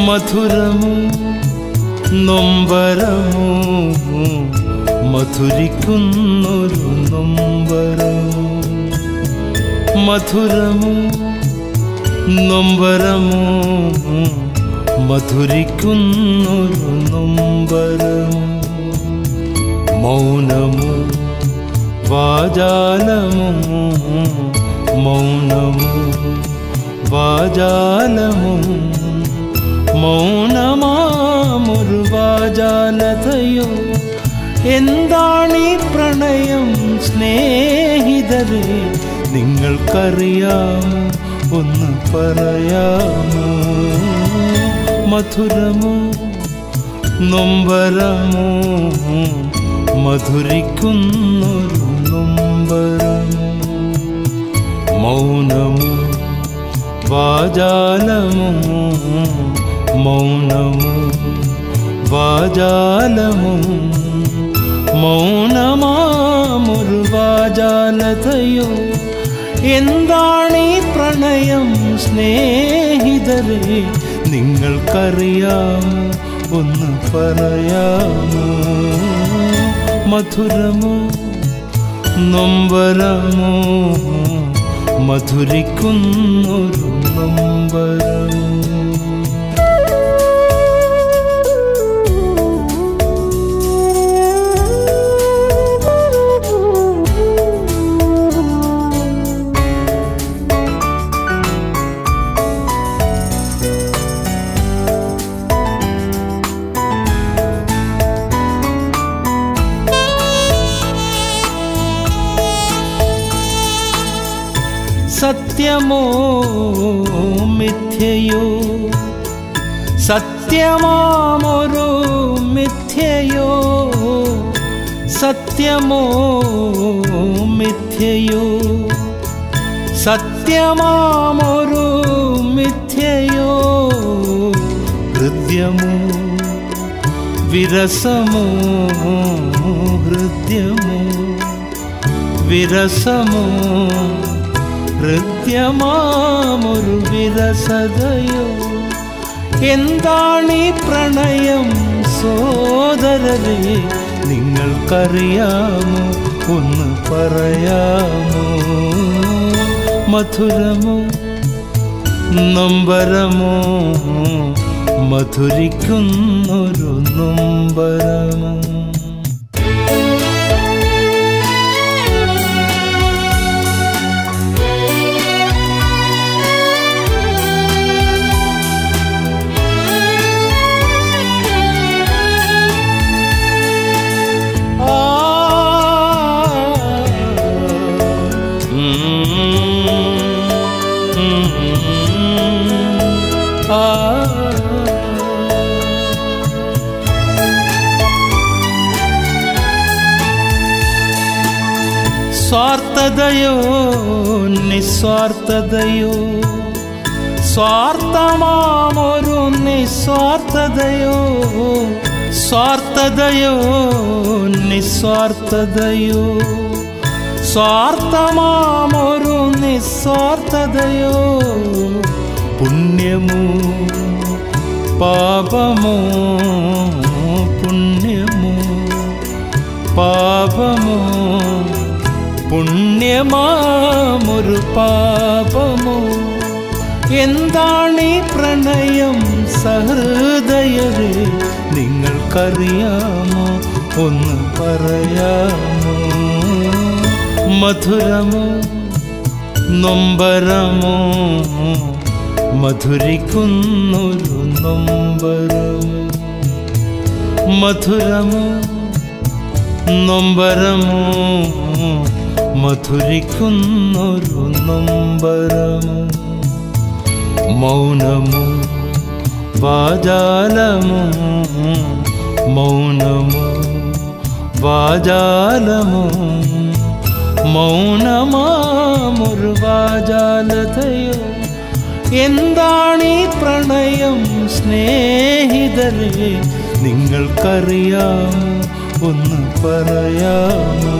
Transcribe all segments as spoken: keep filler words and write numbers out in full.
മധുരമോ നൊമ്പരമോ മധുരിക്കുന്നൊരു നൊമ്പരമോ മധുരമോ നൊമ്പരമോ മധുരിക്കുന്നൊരു നൊമ്പരമോ മൗനമോ വാചാലമോ മൗനമോ വാചാലമോ മൗനമാമൊരു വാചാലതയോ എന്താണീ പ്രണയം സ്നേഹിതരേ നിങ്ങൾക്കറിയാമോ ഒന്ന് പറയാമോ മധുരമോ നൊമ്പരമോ മധുരിക്കുന്നൊരു നൊമ്പരമോ മൗനമോ വാചാലമോ മൗനമോ വാചാലമോ മൗനമാമൊരു വാചാലതയോ എന്താണീ പ്രണയം സ്നേഹിതരേ നിങ്ങൾക്കറിയാമോ ഒന്ന് പറയാമോ മധുരമോ നൊമ്പരമോ മധുരിക്കുന്നൊരു നൊമ്പരമോ സത്യമോ മിഥ്യയോ സത്യമാമൊരു മിഥ്യയോ സത്യമോ മിഥ്യയോ സത്യമാമൊരു മിഥ്യയോ ഹൃദ്യമോ വിരസമോ ഹൃദ്യമോ വിരസമോ ഹൃദ്യമാമൊരു വിരസതയോ എന്താണീ പ്രണയം സോദരരേ നിങ്ങൾക്കറിയാമോ ഒന്ന് പറയാമോ മധുരമോ നൊമ്പരമോ മധുരിക്കുന്നൊരു നൊമ്പരമോ സ്വാർത്ഥതയോ നിസ്വാർത്ഥതയോ സ്വാർത്ഥമാമൊരു നിസ്വാർത്ഥതയോ സ്വാർത്ഥതയോ നിസ്വാർത്ഥതയോ സ്വാർത്ഥമാമൊരു നിസ്വാർത്ഥതയോ പുണ്യമോ പാപമോ പുണ്യമോ പാപമോ പുണ്യമാമൊരു പാപമോ എന്താണീ പ്രണയം സഹൃദയരേ നിങ്ങൾക്കറിയാമോ ഒന്ന് പറയാമോ മധുരമോ നൊമ്പരമോ മധുരിക്കുന്നൊരു നൊമ്പരമോ മധുരമോ നൊമ്പരമോ മധുരിക്കുന്നൊരു നൊമ്പരമോ മൗനമോ വാചാലമോ മൗനമോ വാചാലമോ മൗനമാമൊരു വാചാലതയോ എന്താണീ പ്രണയം സ്നേഹിതരേ നിങ്ങൾക്കറിയാമോ ഒന്ന് പറയാമോ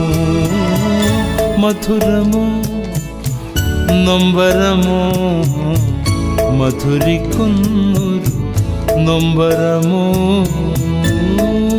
മധുരമോ നൊമ്പരമോ മധുരിക്കുന്നൊരു നൊമ്പരമോ